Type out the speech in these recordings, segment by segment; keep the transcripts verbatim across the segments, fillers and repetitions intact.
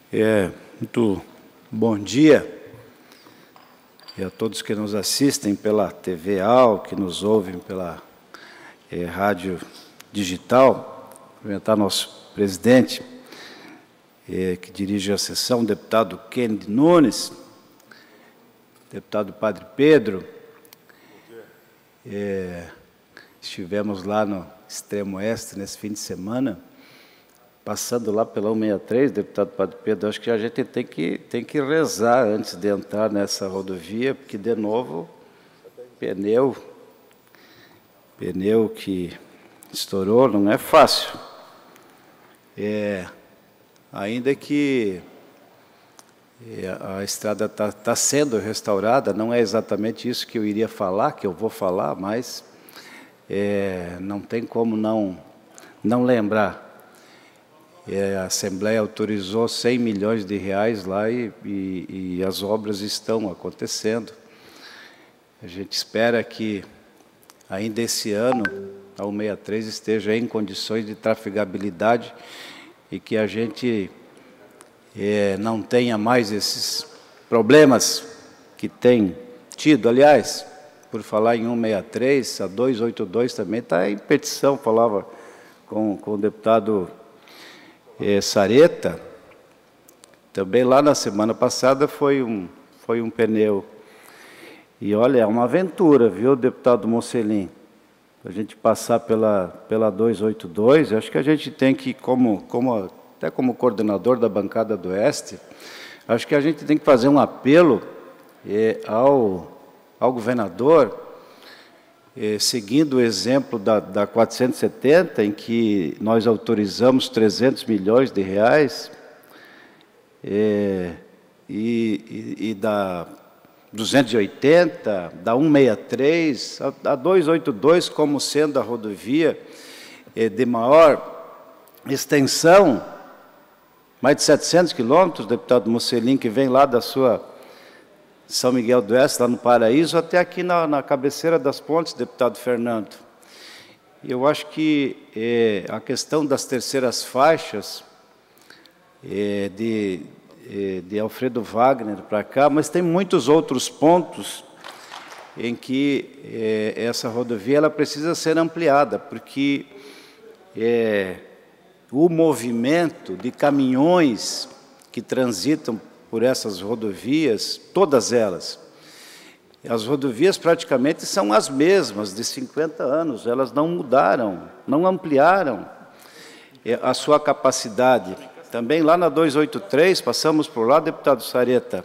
É, muito bom dia e a todos que nos assistem pela T V A U, que nos ouvem pela é, rádio digital. Cumprimentar nosso presidente, é, que dirige a sessão, o deputado Kennedy Nunes, deputado Padre Pedro. É, estivemos lá no extremo oeste nesse fim de semana, passando lá pela cento e sessenta e três, deputado Padre Pedro. Acho que a gente tem que, tem que rezar antes de entrar nessa rodovia, porque, de novo, pneu, pneu que estourou, não é fácil. É, ainda que é, a estrada está tá sendo restaurada, não é exatamente isso que eu iria falar, que eu vou falar, mas é, não tem como não, não lembrar. É, a Assembleia autorizou cem milhões de reais lá e, e, e as obras estão acontecendo. A gente espera que ainda esse ano a cento e sessenta e três esteja em condições de trafegabilidade e que a gente é, não tenha mais esses problemas que tem tido. Aliás, por falar em cento e sessenta e três, a duzentos e oitenta e dois também está em petição, falava com, com o deputado É, Sareta, também lá na semana passada foi um, foi um pneu. E olha, é uma aventura, viu, deputado Mocelin? A gente passar pela, pela duzentos e oitenta e dois, acho que a gente tem que, como, como, até como coordenador da bancada do Oeste, acho que a gente tem que fazer um apelo é, ao, ao governador, É, seguindo o exemplo da, da quatrocentos e setenta, em que nós autorizamos trezentos milhões de reais, é, e, e, e da duzentos e oitenta, da cento e sessenta e três, a, a duzentos e oitenta e dois como sendo a rodovia é, de maior extensão, mais de setecentos quilômetros, deputado Mocelin, que vem lá da sua São Miguel do Oeste, lá no Paraíso, até aqui na, na cabeceira das pontes, deputado Fernando. Eu acho que é, a questão das terceiras faixas, é, de, é, de Alfredo Wagner para cá, mas tem muitos outros pontos em que é, essa rodovia ela precisa ser ampliada, porque é, o movimento de caminhões que transitam por essas rodovias, todas elas. As rodovias praticamente são as mesmas, de cinquenta anos, elas não mudaram, não ampliaram a sua capacidade. Também lá na duzentos e oitenta e três, passamos por lá, deputado Sareta,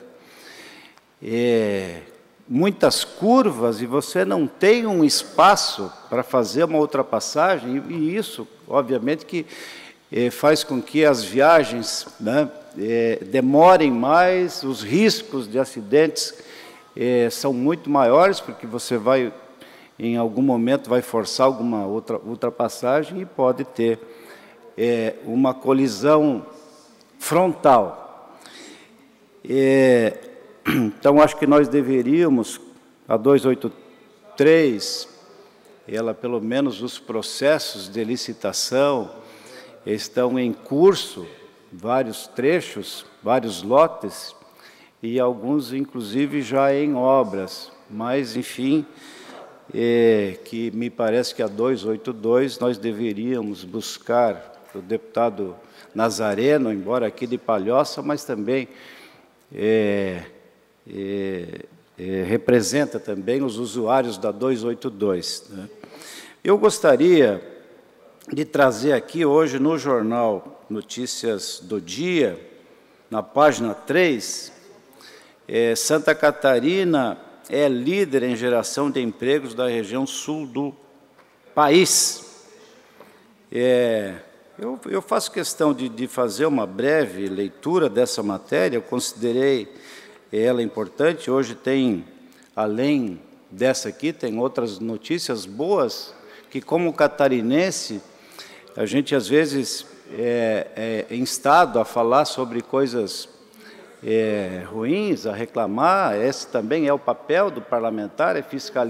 é, muitas curvas e você não tem um espaço para fazer uma ultrapassagem, e isso, obviamente, que é, faz com que as viagens, né, É, demorem mais, os riscos de acidentes é, são muito maiores, porque você vai, em algum momento, vai forçar alguma outra ultrapassagem e pode ter é, uma colisão frontal. É, então, acho que nós deveríamos, a duzentos e oitenta e três, ela, pelo menos, os processos de licitação estão em curso, vários trechos, vários lotes, e alguns, inclusive, já em obras. Mas, enfim, é, que me parece que a duzentos e oitenta e dois nós deveríamos buscar o deputado Nazareno, embora aqui de Palhoça, mas também é, é, é, representa também os usuários da duzentos e oitenta e dois. Né? Eu gostaria de trazer aqui hoje no jornal Notícias do Dia, na página três, é, Santa Catarina é líder em geração de empregos da região sul do país. É, eu, eu faço questão de, de fazer uma breve leitura dessa matéria, eu considerei ela importante. Hoje tem, além dessa aqui, tem outras notícias boas, que como catarinense, a gente às vezes é, é instado a falar sobre coisas é, ruins, a reclamar. Esse também é o papel do parlamentar, é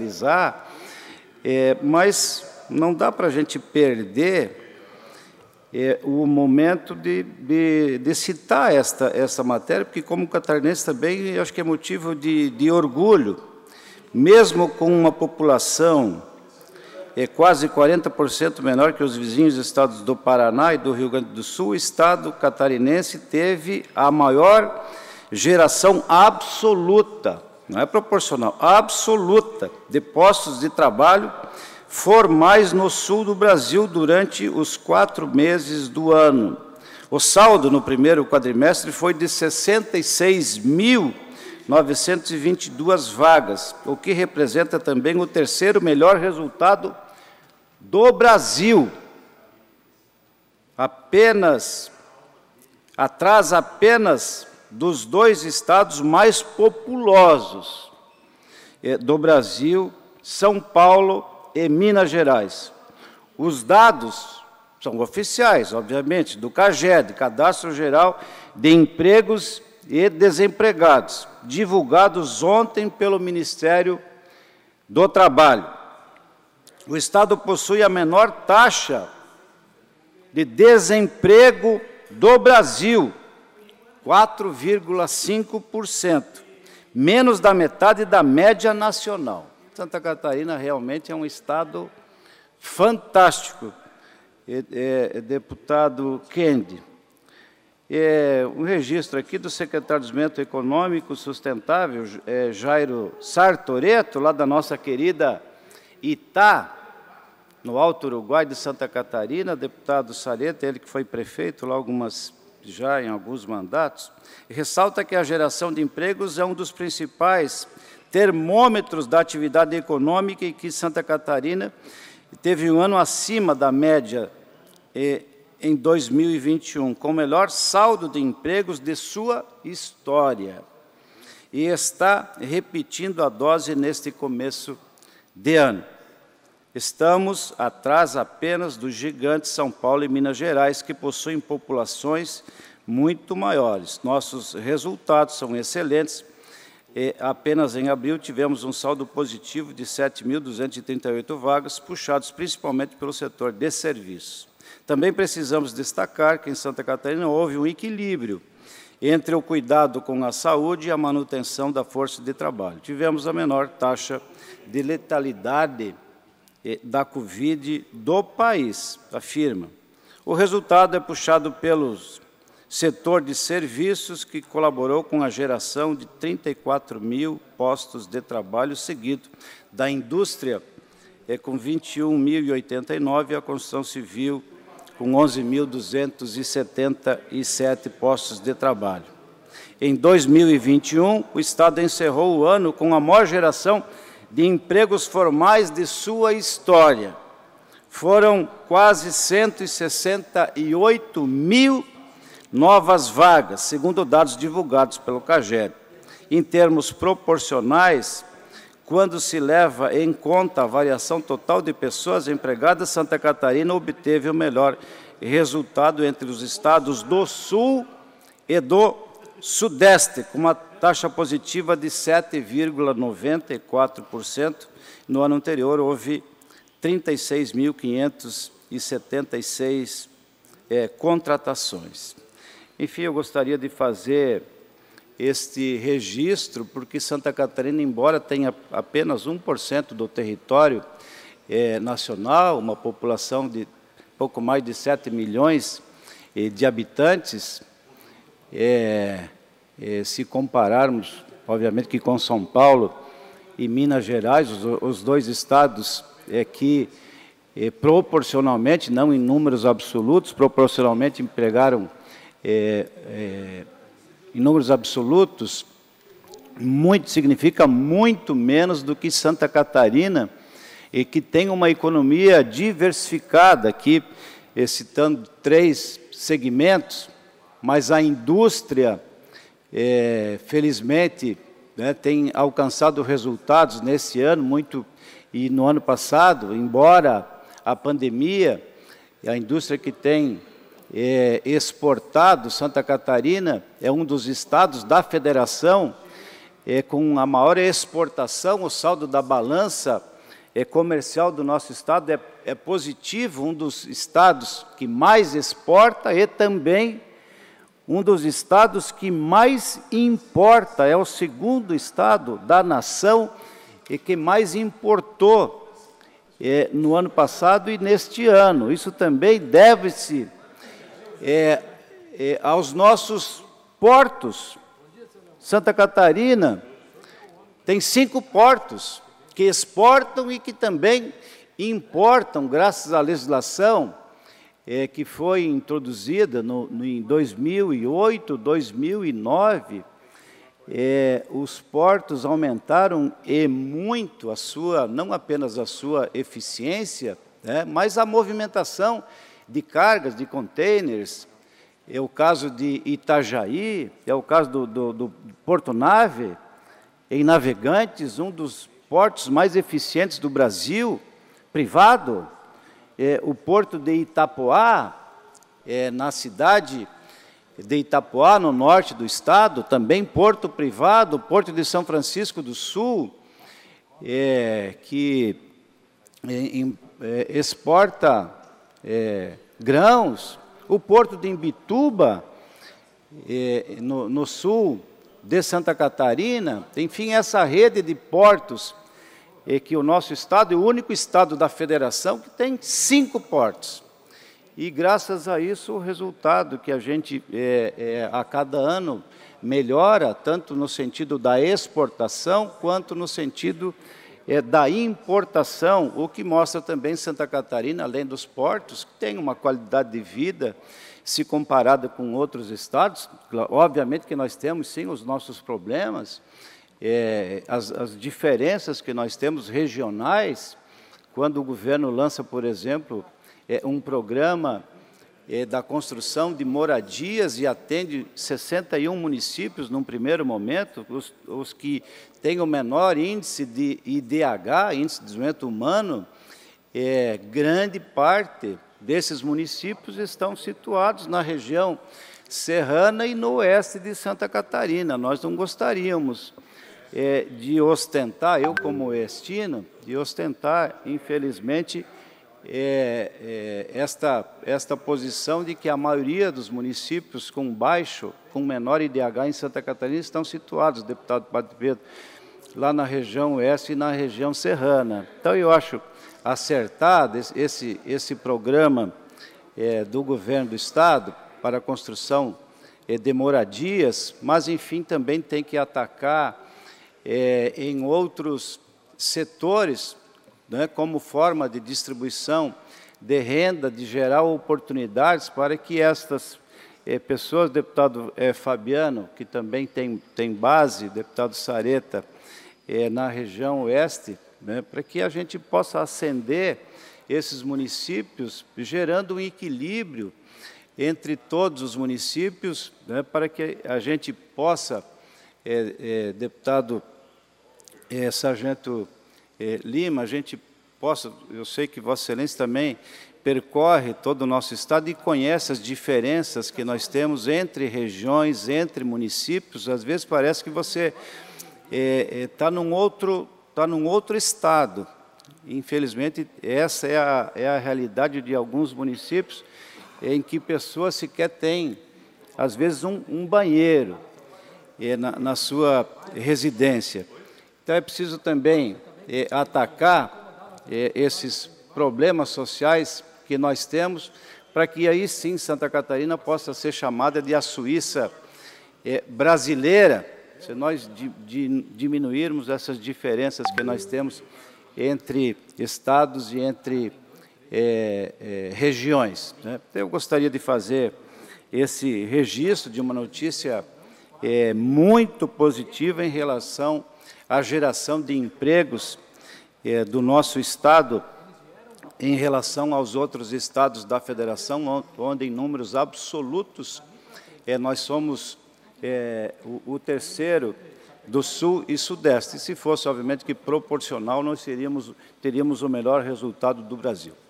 fiscalizar, é, mas não dá para a gente perder é o momento de, de, de citar esta, esta matéria, porque, como catarinense também, eu acho que é motivo de, de orgulho, mesmo com uma população é quase quarenta por cento menor que os vizinhos estados do Paraná e do Rio Grande do Sul, o estado catarinense teve a maior geração absoluta, não é proporcional, absoluta, de postos de trabalho formais no sul do Brasil durante os quatro meses do ano. O saldo no primeiro quadrimestre foi de sessenta e seis mil novecentas e vinte e duas vagas, o que representa também o terceiro melhor resultado do Brasil, apenas, atrás apenas dos dois estados mais populosos do Brasil, São Paulo e Minas Gerais. Os dados são oficiais, obviamente, do CAGED, Cadastro Geral de Empregos e Desempregados, divulgados ontem pelo Ministério do Trabalho. O Estado possui a menor taxa de desemprego do Brasil, quatro vírgula cinco por cento, menos da metade da média nacional. Santa Catarina realmente é um estado fantástico. É, é, deputado Kendi, é, um registro aqui do secretário de Desenvolvimento Econômico Sustentável, é, Jairo Sartoreto, lá da nossa querida Itá, no Alto Uruguai de Santa Catarina, deputado Sareta, ele que foi prefeito lá algumas, já em alguns mandatos, ressalta que a geração de empregos é um dos principais termômetros da atividade econômica e que Santa Catarina teve um ano acima da média eh, em dois mil e vinte e um, com o melhor saldo de empregos de sua história. E está repetindo a dose neste começo de ano. Estamos atrás apenas dos gigantes São Paulo e Minas Gerais, que possuem populações muito maiores. Nossos resultados são excelentes. E apenas em abril tivemos um saldo positivo de sete mil duzentas e trinta e oito vagas, puxados principalmente pelo setor de serviços. Também precisamos destacar que em Santa Catarina houve um equilíbrio entre o cuidado com a saúde e a manutenção da força de trabalho. Tivemos a menor taxa de letalidade da Covid do país, afirma. O resultado é puxado pelo setor de serviços, que colaborou com a geração de trinta e quatro mil postos de trabalho, seguido da indústria, é, com vinte e um mil e oitenta e nove, e a construção civil, com onze mil duzentos e setenta e sete postos de trabalho. Em dois mil e vinte e um, o Estado encerrou o ano com a maior geração de empregos formais de sua história. Foram quase cento e sessenta e oito mil novas vagas, segundo dados divulgados pelo CAGED. Em termos proporcionais, quando se leva em conta a variação total de pessoas empregadas, Santa Catarina obteve o melhor resultado entre os estados do Sul e do Sudeste, com uma taxa positiva de sete vírgula noventa e quatro por cento. No ano anterior, houve trinta e seis mil quinhentas e setenta e seis é, contratações. Enfim, eu gostaria de fazer este registro, porque Santa Catarina, embora tenha apenas um por cento do território é, nacional, uma população de pouco mais de sete milhões é, de habitantes, é, é, se compararmos, obviamente, que com São Paulo e Minas Gerais, os, os dois estados é, que, é, proporcionalmente, não em números absolutos, proporcionalmente empregaram, é, é, em números absolutos, muito, significa muito menos do que Santa Catarina, e que tem uma economia diversificada, aqui citando três segmentos, mas a indústria, é, felizmente, né, tem alcançado resultados nesse ano, muito, e no ano passado, embora a pandemia, a indústria que tem é, exportado, Santa Catarina é um dos estados da federação é, com a maior exportação, o saldo da balança é, comercial do nosso estado é, é positivo, um dos estados que mais exporta e também um dos estados que mais importa, é o segundo estado da nação e que mais importou é, no ano passado e neste ano. Isso também deve-se é, é, aos nossos portos. Santa Catarina tem cinco portos que exportam e que também importam, graças à legislação é, que foi introduzida no, no, em dois mil e oito, dois mil e nove, é, os portos aumentaram e muito a sua, não apenas a sua eficiência, né, mas a movimentação de cargas, de containers. É o caso de Itajaí, é o caso do, do, do Porto Nave, em Navegantes, um dos portos mais eficientes do Brasil, privado, é, o porto de Itapoá, é, na cidade de Itapoá, no norte do estado, também porto privado, o porto de São Francisco do Sul, é, que em, é, exporta é, grãos, o porto de Imbituba, é, no, no sul de Santa Catarina, enfim, essa rede de portos, é que o nosso estado é o único estado da federação que tem cinco portos. E, graças a isso, o resultado que a gente, é, é, a cada ano, melhora, tanto no sentido da exportação, quanto no sentido é, da importação, o que mostra também Santa Catarina, além dos portos, que tem uma qualidade de vida, se comparada com outros estados. Obviamente que nós temos, sim, os nossos problemas, é, as, as diferenças que nós temos regionais, quando o governo lança, por exemplo, é, um programa é, da construção de moradias e atende sessenta e um municípios num primeiro momento, os, os que têm o menor índice de I D H, Índice de Desenvolvimento Humano, é, grande parte desses municípios estão situados na região serrana e no oeste de Santa Catarina. Nós não gostaríamos é, de ostentar, eu como oestino, de ostentar, infelizmente, é, é, esta, esta posição de que a maioria dos municípios com baixo, com menor I D H em Santa Catarina estão situados, deputado Padre Pedro, lá na região oeste e na região serrana. Então, eu acho acertado esse, esse programa é, do governo do estado para a construção é, de moradias, mas, enfim, também tem que atacar é, em outros setores, né, como forma de distribuição de renda, de gerar oportunidades para que estas é, pessoas, deputado é, Fabiano, que também tem, tem base, deputado Sareta, é, na região oeste, né, para que a gente possa ascender esses municípios, gerando um equilíbrio entre todos os municípios, né, para que a gente possa, é, é, deputado é, Sargento é, Lima, a gente possa, eu sei que Vossa Excelência também percorre todo o nosso estado e conhece as diferenças que nós temos entre regiões, entre municípios. Às vezes parece que você está é, é, tá num outro está num outro estado. Infelizmente, essa é a, é a realidade de alguns municípios em que pessoas sequer têm, às vezes, um, um banheiro é, na, na sua residência. Então, é preciso também é, atacar é, esses problemas sociais que nós temos, para que aí sim Santa Catarina possa ser chamada de a Suíça é, brasileira, se nós di, di, diminuirmos essas diferenças que nós temos entre estados e entre é, é, regiões, né? Eu gostaria de fazer esse registro de uma notícia é, muito positiva em relação à geração de empregos é, do nosso estado em relação aos outros estados da federação, onde em números absolutos é, nós somos É, o, o terceiro do sul e sudeste. E se fosse, obviamente, que proporcional, nós seríamos, teríamos o melhor resultado do Brasil.